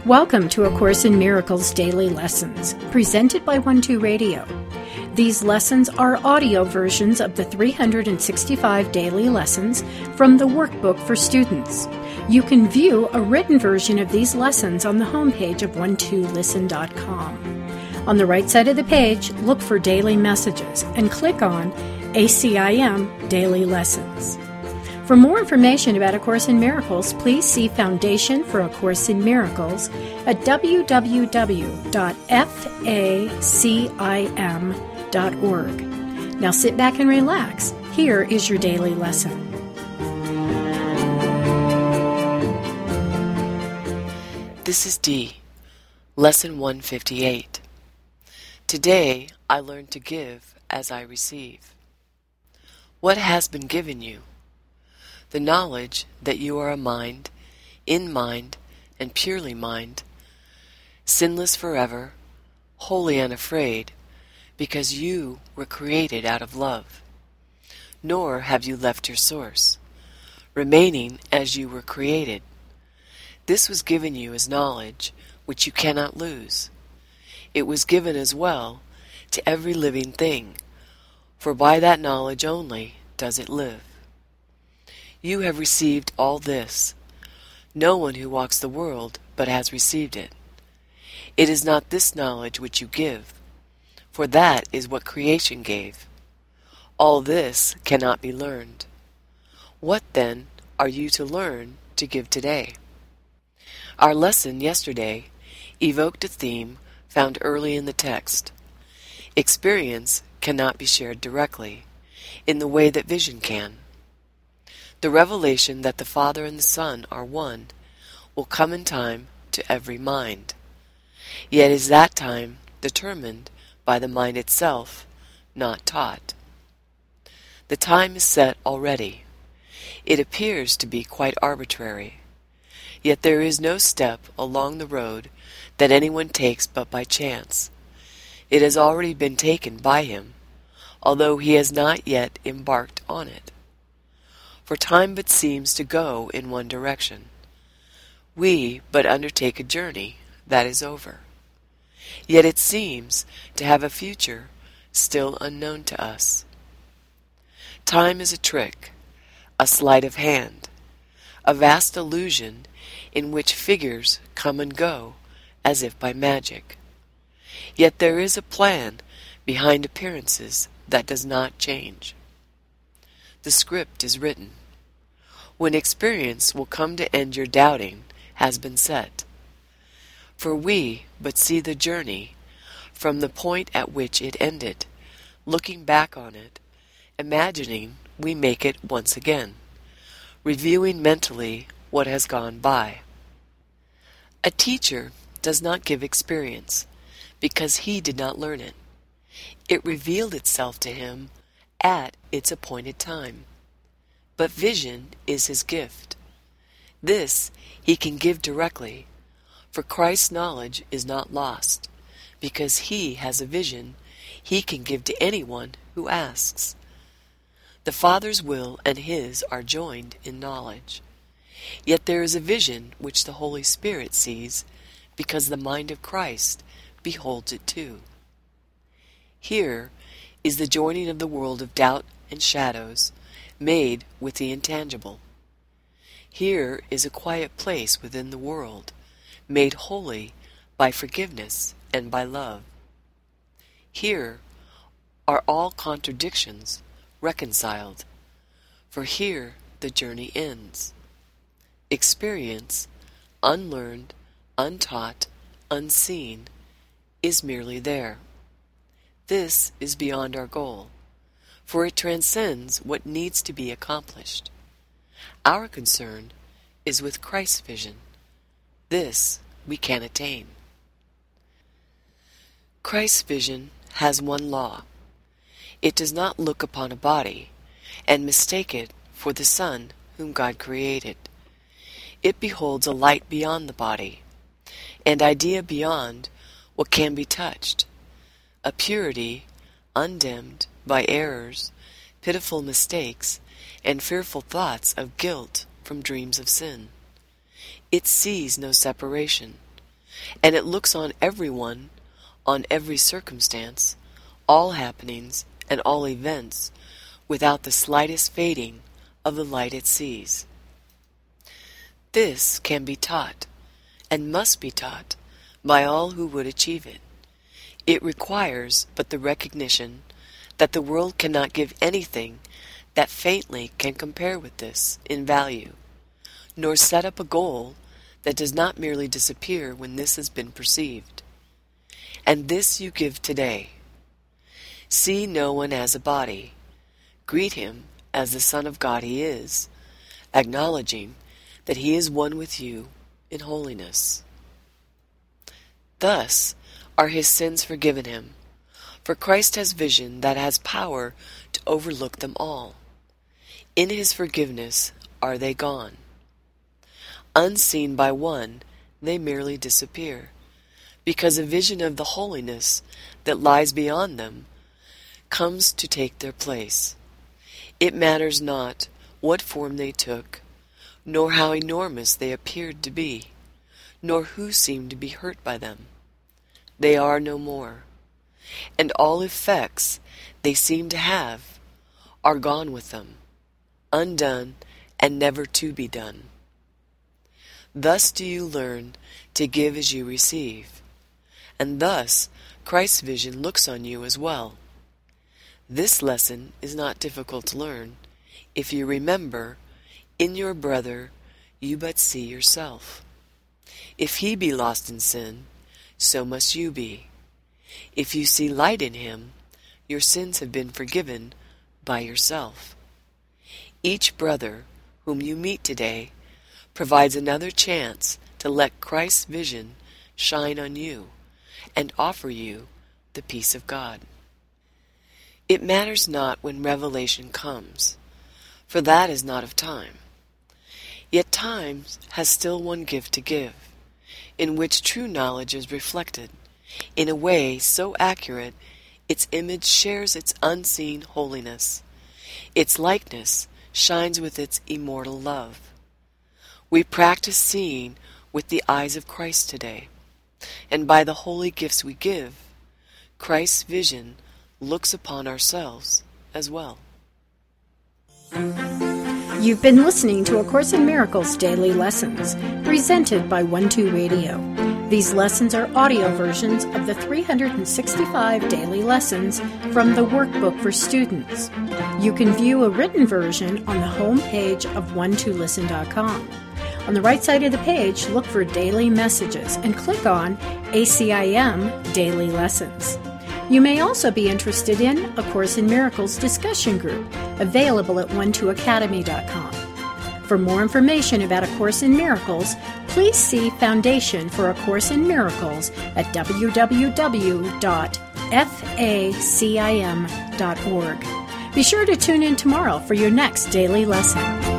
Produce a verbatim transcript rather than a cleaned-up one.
Welcome to A Course in Miracles Daily Lessons, presented by One Two Radio. These lessons are audio versions of the three hundred sixty-five daily lessons from the workbook for students. You can view a written version of these lessons on the homepage of one two listen dot com. On the right side of the page, look for Daily Messages and click on A C I M Daily Lessons. For more information about A Course in Miracles, please see Foundation for A Course in Miracles at w w w dot facim dot org. Now sit back and relax. Here is your daily lesson. This is D, Lesson one fifty-eight. Today I learned to give as I receive. What has been given you? The knowledge that you are a mind, in mind, and purely mind, sinless forever, wholly unafraid, because you were created out of love. Nor have you left your source, remaining as you were created. This was given you as knowledge which you cannot lose. It was given as well to every living thing, for by that knowledge only does it live. You have received all this. No one who walks the world but has received it. It is not this knowledge which you give, for that is what creation gave. All this cannot be learned. What, then, are you to learn to give today? Our lesson yesterday evoked a theme found early in the text. Experience cannot be shared directly, in the way that vision can. The revelation that the Father and the Son are one will come in time to every mind. Yet is that time determined by the mind itself, not taught. The time is set already. It appears to be quite arbitrary. Yet there is no step along the road that anyone takes but by chance. It has already been taken by him, although he has not yet embarked on it. For time but seems to go in one direction. We but undertake a journey that is over. Yet it seems to have a future still unknown to us. Time is a trick, a sleight of hand, a vast illusion in which figures come and go as if by magic. Yet there is a plan behind appearances that does not change. The script is written. When experience will come to end your doubting has been set. For we but see the journey from the point at which it ended, looking back on it, imagining we make it once again, reviewing mentally what has gone by. A teacher does not give experience because he did not learn it. It revealed itself to him at its appointed time. But vision is his gift. This he can give directly, for Christ's knowledge is not lost, because he has a vision he can give to anyone who asks. The Father's will and his are joined in knowledge. Yet there is a vision which the Holy Spirit sees, because the mind of Christ beholds it too. Here is the joining of the world of doubt and shadows, made with the intangible. Here is a quiet place within the world, made holy by forgiveness and by love. Here are all contradictions reconciled, for here the journey ends. Experience, unlearned, untaught, unseen, is merely there. This is beyond our goal, for it transcends what needs to be accomplished. Our concern is with Christ's vision. This we can attain. Christ's vision has one law. It does not look upon a body and mistake it for the Son whom God created. It beholds a light beyond the body, an idea beyond what can be touched, a purity undimmed by errors, pitiful mistakes, and fearful thoughts of guilt from dreams of sin. It sees no separation, and it looks on everyone, on every circumstance, all happenings, and all events, without the slightest fading of the light it sees. This can be taught, and must be taught, by all who would achieve it. It requires but the recognition that the world cannot give anything that faintly can compare with this in value, nor set up a goal that does not merely disappear when this has been perceived. And this you give today. See no one as a body. Greet him as the Son of God he is, acknowledging that he is one with you in holiness. Thus are his sins forgiven him, for Christ has vision that has power to overlook them all. In his forgiveness are they gone. Unseen by one, they merely disappear, because a vision of the holiness that lies beyond them comes to take their place. It matters not what form they took, nor how enormous they appeared to be, nor who seemed to be hurt by them. They are no more, and all effects they seem to have are gone with them, undone and never to be done. Thus do you learn to give as you receive, and thus Christ's vision looks on you as well. This lesson is not difficult to learn, if you remember, in your brother you but see yourself. If he be lost in sin, so must you be. If you see light in him, your sins have been forgiven by yourself. Each brother whom you meet today provides another chance to let Christ's vision shine on you and offer you the peace of God. It matters not when revelation comes, for that is not of time. Yet time has still one gift to give, in which true knowledge is reflected, in a way so accurate its image shares its unseen holiness. Its likeness shines with its immortal love. We practice seeing with the eyes of Christ today, and by the holy gifts we give, Christ's vision looks upon ourselves as well. You've been listening to A Course in Miracles Daily Lessons, presented by one two Radio. These lessons are audio versions of the three hundred sixty-five daily lessons from the Workbook for Students. You can view a written version on the home page of one two listen dot com. On the right side of the page, look for Daily Messages and click on A C I M Daily Lessons. You may also be interested in A Course in Miracles discussion group, available at one two academy dot com. For more information about A Course in Miracles, please see Foundation for A Course in Miracles at w w w dot facim dot org. Be sure to tune in tomorrow for your next daily lesson.